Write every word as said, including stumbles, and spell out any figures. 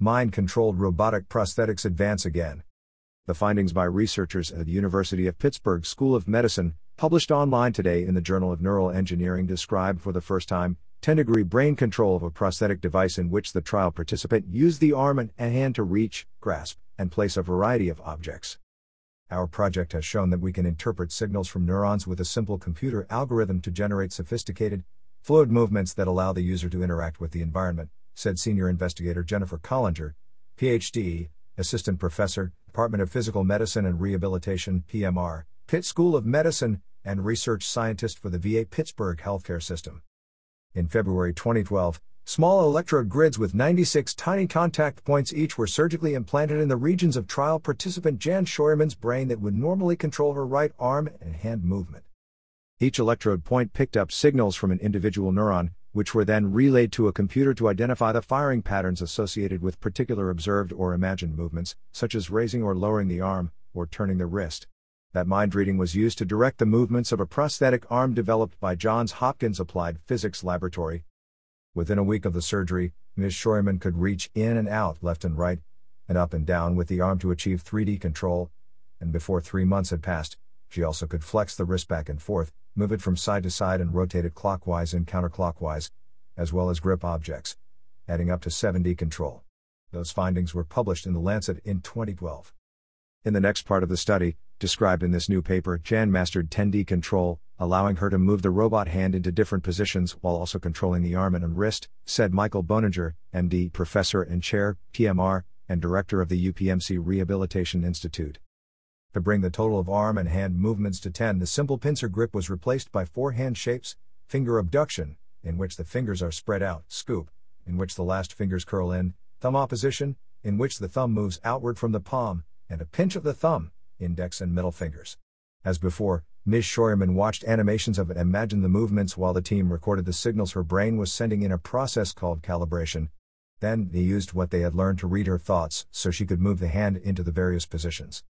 Mind-controlled robotic prosthetics advance again. The findings by researchers at the University of Pittsburgh School of Medicine, published online today in the Journal of Neural Engineering, describe for the first time ten-degree brain control of a prosthetic device in which the trial participant used the arm and hand to reach, grasp, and place a variety of objects. Our project has shown that we can interpret signals from neurons with a simple computer algorithm to generate sophisticated, fluid movements that allow the user to interact with the environment, said senior investigator Jennifer Collinger, P H D, assistant professor, Department of Physical Medicine and Rehabilitation, P M R, Pitt School of Medicine, and research scientist for the V A Pittsburgh Healthcare System. In February twenty twelve, small electrode grids with ninety-six tiny contact points each were surgically implanted in the regions of trial participant Jan Scheuermann's brain that would normally control her right arm and hand movement. Each electrode point picked up signals from an individual neuron, which were then relayed to a computer to identify the firing patterns associated with particular observed or imagined movements, such as raising or lowering the arm, or turning the wrist. That mind reading was used to direct the movements of a prosthetic arm developed by Johns Hopkins Applied Physics Laboratory. Within a week of the surgery, Miz Scheuermann could reach in and out, left and right, and up and down with the arm to achieve three D control, and before three months had passed, she also could flex the wrist back and forth, move it from side to side and rotate it clockwise and counterclockwise, as well as grip objects, adding up to seven D control. Those findings were published in The Lancet in twenty twelve. In the next part of the study, described in this new paper, Jan mastered ten D control, allowing her to move the robot hand into different positions while also controlling the arm and wrist, said Michael Boninger, M D, professor and chair, P M R, and director of the U P M C Rehabilitation Institute. To bring the total of arm and hand movements to ten, the simple pincer grip was replaced by four hand shapes: finger abduction, in which the fingers are spread out, scoop, in which the last fingers curl in, thumb opposition, in which the thumb moves outward from the palm, and a pinch of the thumb, index and middle fingers. As before, Miz Scheuermann watched animations of it and imagined the movements while the team recorded the signals her brain was sending in a process called calibration. Then, they used what they had learned to read her thoughts so she could move the hand into the various positions.